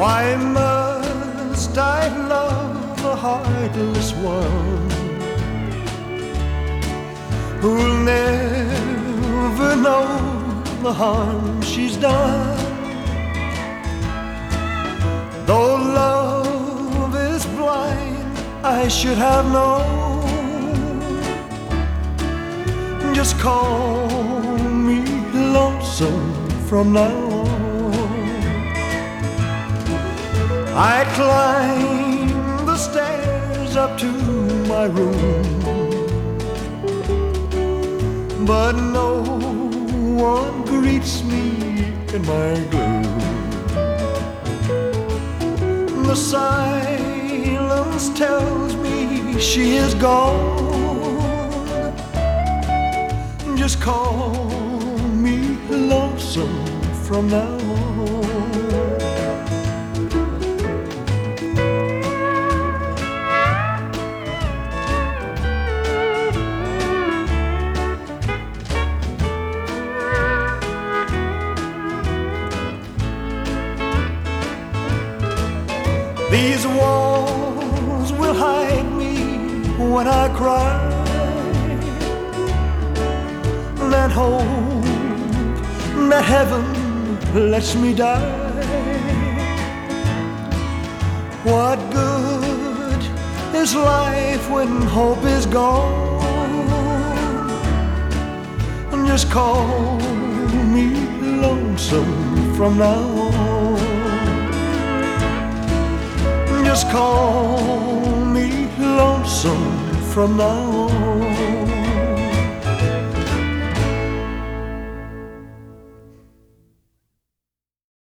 Why must I love a heartless one who'll never know the harm she's done? Though love is blind, I should have known. Just call me lonesome from now on. I climb the stairs up to my room, but no one greets me in my gloom. The silence tells me she is gone. Just call me lonesome from now on. These walls will hide me when I cry, and hope that heaven lets me die. What good is life when hope is gone? Just call me lonesome from now on. Just call me lonesome from now on.